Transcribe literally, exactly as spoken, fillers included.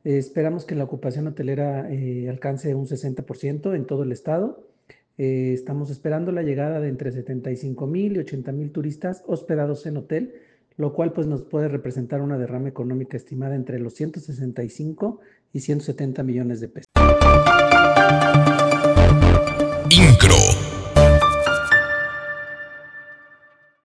Eh, esperamos que la ocupación hotelera eh, alcance un sesenta por ciento en todo el estado. Eh, estamos esperando la llegada de entre setenta y cinco mil y ochenta mil turistas hospedados en hotel, lo cual pues nos puede representar una derrama económica estimada entre los ciento sesenta y cinco y ciento setenta millones de pesos.